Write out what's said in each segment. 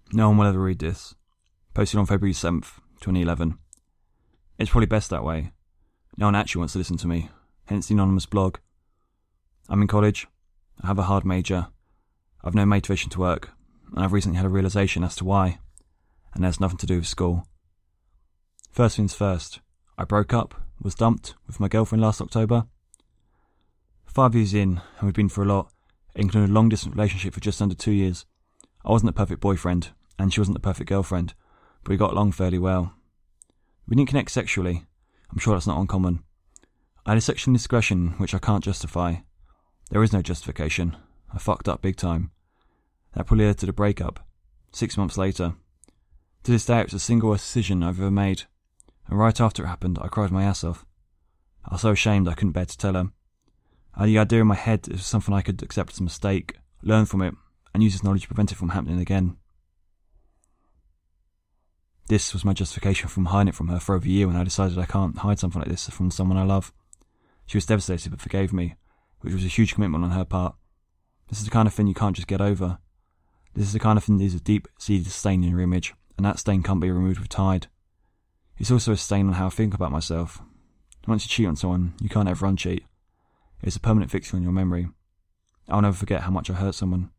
No one will ever read this. Posted on February 7th, 2011. It's probably best that way. No one actually wants to listen to me, hence the anonymous blog. I'm in college, I have a hard major, I've no motivation to work, and I've recently had a realisation as to why, and it has nothing to do with school. First things first, I broke up, was dumped, with my girlfriend last October. 5 years in, and we'd been through a lot, including a long-distance relationship for just under 2 years. I wasn't the perfect boyfriend, and she wasn't the perfect girlfriend, but we got along fairly well. We didn't connect sexually. I'm sure that's not uncommon. I had a sexual indiscretion which I can't justify. There is no justification. I fucked up big time. That probably led to the breakup. 6 months later. To this day it was the single worst decision I've ever made. And right after it happened, I cried my ass off. I was so ashamed I couldn't bear to tell her. I had the idea in my head it was something I could accept as a mistake, learn from it, and use this knowledge to prevent it from happening again. This was my justification from hiding it from her for over a year when I decided I can't hide something like this from someone I love. She was devastated but forgave me, which was a huge commitment on her part. This is the kind of thing you can't just get over. This is the kind of thing that is a deep-seated stain in your image, and that stain can't be removed with Tide. It's also a stain on how I think about myself. Once you cheat on someone, you can't ever uncheat. It's a permanent fixture on your memory. I'll never forget how much I hurt someone.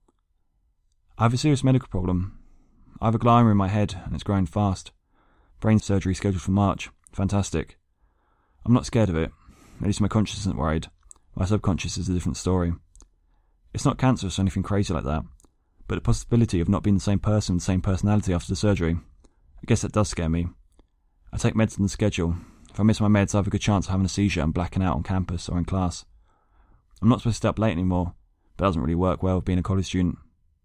I have a serious medical problem. I have a glioma in my head, and it's growing fast. Brain surgery scheduled for March. Fantastic. I'm not scared of it. At least my conscience isn't worried. My subconscious is a different story. It's not cancerous or anything crazy like that, but the possibility of not being the same person with the same personality after the surgery, I guess that does scare me. I take meds on the schedule. If I miss my meds, I have a good chance of having a seizure and blacking out on campus or in class. I'm not supposed to stay up late anymore, but it doesn't really work well with being a college student.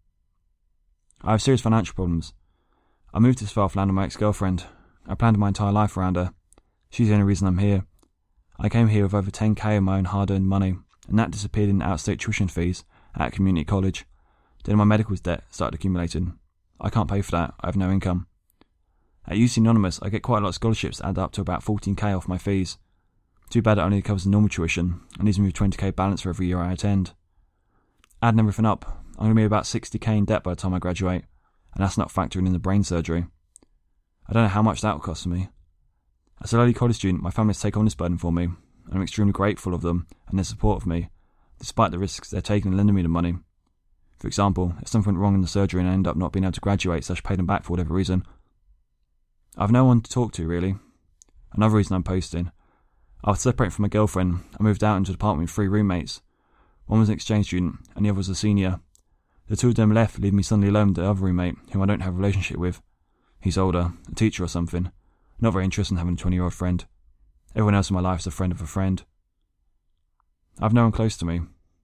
I have serious financial problems. I moved to this far off land with my ex-girlfriend. I planned my entire life around her. She's the only reason I'm here. I came here with over 10k of my own hard-earned money, and that disappeared in out-of-state tuition fees at community college. Then my medical debt started accumulating. I can't pay for that. I have no income. At UC Anonymous, I get quite a lot of scholarships that add up to about 14k off my fees. Too bad it only covers the normal tuition, and leaves me with 20k balance for every year I attend. Adding everything up, I'm going to be about 60k in debt by the time I graduate, and that's not factoring in the brain surgery. I don't know how much that will cost me. As a lowly college student, my family has taken on this burden for me, and I'm extremely grateful of them and their support of me, despite the risks they're taking in lending me the money. For example, if something went wrong in the surgery and I end up not being able to graduate, so I pay them back for whatever reason. I've no one to talk to, really. Another reason I'm posting. After separating from my girlfriend, I moved out into an apartment with 3 roommates. One was an exchange student, and the other was a senior. The 2 of them left, leaving me suddenly alone with the other roommate, whom I don't have a relationship with. He's older, a teacher or something. Not very interested in having a 20-year-old friend. Everyone else in my life is a friend of a friend. I have no one close to me.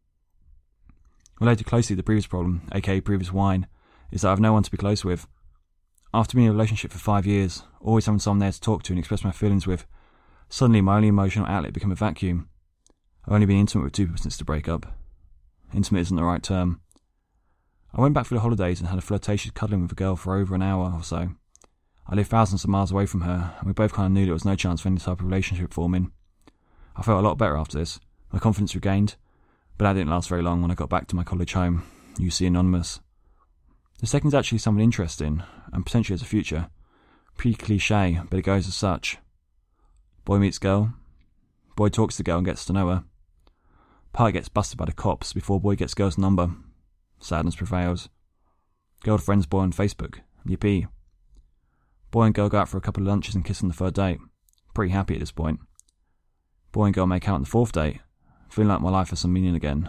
Related closely to the previous problem, aka previous wine, is that I have no one to be close with. After being in a relationship for 5 years, always having someone there to talk to and express my feelings with, suddenly my only emotional outlet became a vacuum. I've only been intimate with 2 people since the breakup. Intimate isn't the right term. I went back for the holidays and had a flirtatious cuddling with a girl for over an hour or so. I live thousands of miles away from her, and we both kind of knew there was no chance for any type of relationship forming. I felt a lot better after this, my confidence regained, but that didn't last very long when I got back to my college home, UC Anonymous. The second is actually something interesting, and potentially has a future. Pretty cliche, but it goes as such. Boy meets girl. Boy talks to girl and gets to know her. Part gets busted by the cops before boy gets girl's number. Sadness prevails. Girl friends boy on Facebook. Yippee. Boy and girl go out for a couple of lunches and kiss on the 3rd date. Pretty happy at this point. Boy and girl make out on the 4th date. Feeling like my life has some meaning again.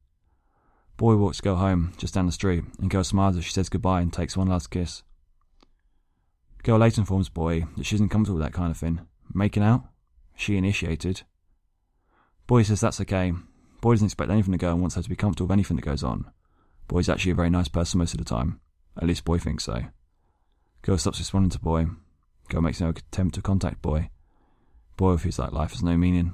Boy walks girl home, just down the street, and girl smiles as she says goodbye and takes one last kiss. Girl later informs boy that she isn't comfortable with that kind of thing. Making out? She initiated. Boy says that's okay. Boy doesn't expect anything to girl and wants her to be comfortable with anything that goes on. Boy's actually a very nice person most of the time. At least boy thinks so. Girl stops responding to boy. Girl makes no attempt to contact boy. Boy feels like life has no meaning.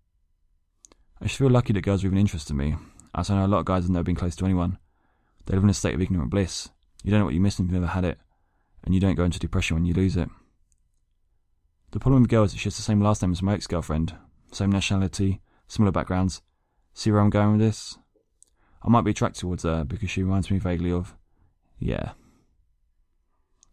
I just feel lucky that girls are even interested in me, as I know a lot of guys have never been close to anyone. They live in a state of ignorant bliss. You don't know what you miss if you've never had it, and you don't go into depression when you lose it. The problem with girls is she has the same last name as my ex-girlfriend, same nationality, similar backgrounds. See where I'm going with this? I might be attracted towards her because she reminds me vaguely of... yeah.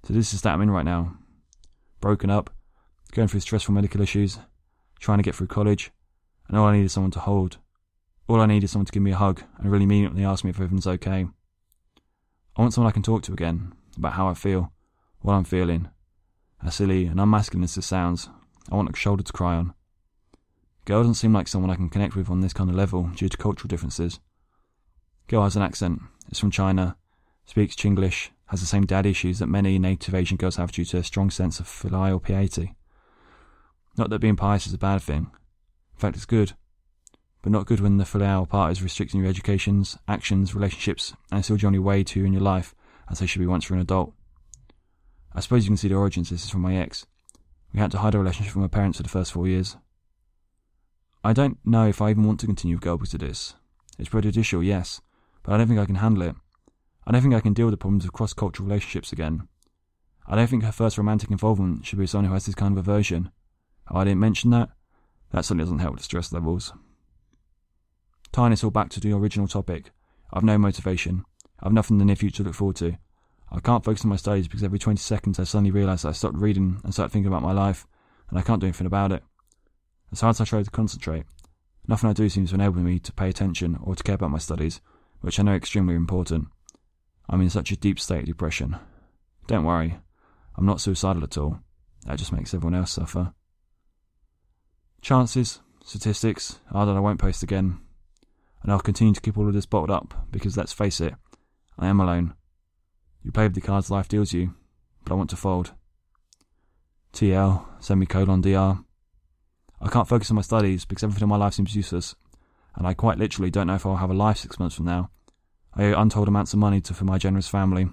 So this is the state I'm in right now. Broken up, going through stressful medical issues, trying to get through college, and all I need is someone to hold. All I need is someone to give me a hug and really meaningfully ask me if everything's okay. I want someone I can talk to again, about how I feel, what I'm feeling. As silly and unmasculine as this sounds, I want a shoulder to cry on. Girl doesn't seem like someone I can connect with on this kind of level due to cultural differences. Girl has an accent, is from China, speaks Chinglish, has the same dad issues that many native Asian girls have due to a strong sense of filial piety. Not that being pious is a bad thing. In fact, it's good. But not good when the filial part is restricting your educations, actions, relationships, and it's still the only way to in your life, as they should be once you're an adult. I suppose you can see the origins. This is from my ex. We had to hide our relationship from my parents for the first 4 years. I don't know if I even want to continue with girl because of this. It's prejudicial, yes, but I don't think I can handle it. I don't think I can deal with the problems of cross-cultural relationships again. I don't think her first romantic involvement should be with someone who has this kind of aversion. Oh, I didn't mention that? That certainly doesn't help with the stress levels. Tying this all back to the original topic, I've no motivation. I've nothing in the near future to look forward to. I can't focus on my studies because every 20 seconds I suddenly realise that I stopped reading and started thinking about my life, and I can't do anything about it. As hard as I try to concentrate, nothing I do seems to enable me to pay attention or to care about my studies, which I know are extremely important. I'm in such a deep state of depression. Don't worry, I'm not suicidal at all. That just makes everyone else suffer. Chances, statistics, are that I won't post again, and I'll continue to keep all of this bottled up because, let's face it, I am alone. You play with the cards life deals you, but I want to fold. TL, DR. I can't focus on my studies because everything in my life seems useless, and I quite literally don't know if I'll have a life 6 months from now. I owe untold amounts of money for my generous family.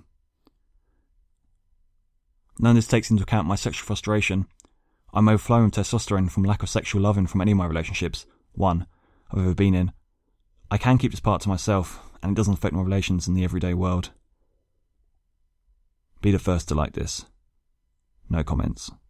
None of this takes into account my sexual frustration. I'm overflowing with testosterone from lack of sexual loving from any of my relationships, one, I've ever been in. I can keep this part to myself, and it doesn't affect my relations in the everyday world. Be the first to like this. No comments.